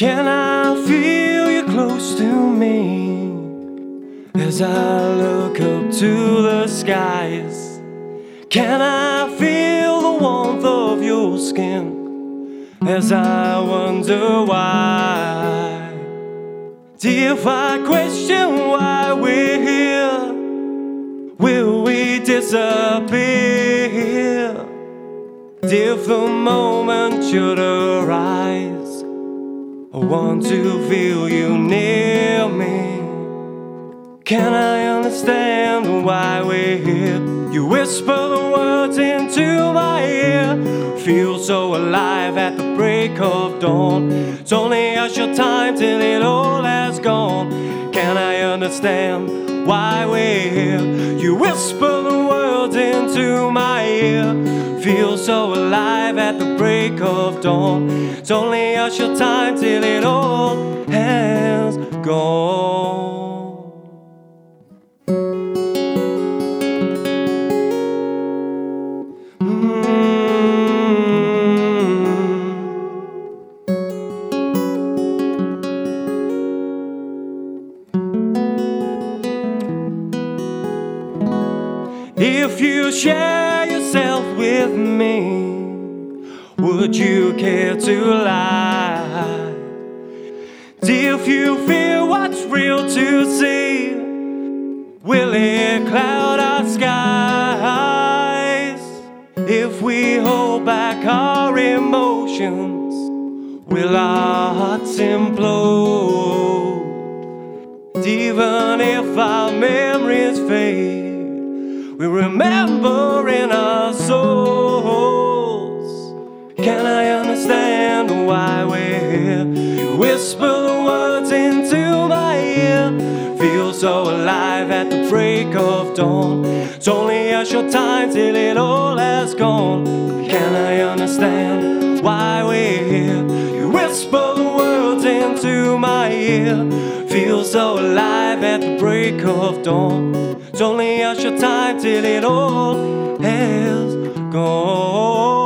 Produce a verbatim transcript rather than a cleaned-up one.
Can I feel you close to me as I look up to the skies? Can I feel the warmth of your skin as I wonder why? If I question why we're here, will we disappear? If the moment should arise, I want to feel you near me. Can I understand why we're here? You whisper the words into my ear. Feel so alive at the break of dawn. It's only a short time till it all has gone. Can I understand why we're here? You whisper the words into my ear. Feel so alive at the break of dawn. It's only a short time till it all has gone. If you share yourself with me, would you care to lie? If you feel what's real to see, will it cloud our skies? If we hold back our emotions, will our hearts implode? Even if our memories fade, we remember in our souls. Can I understand why we're here? You whisper the words into my ear. Feel so alive at the break of dawn. It's only a short time till it all has gone. Can I understand why we're here? You whisper the words into my ear. Feel so alive at the break of dawn. It's only a short time till it all has gone.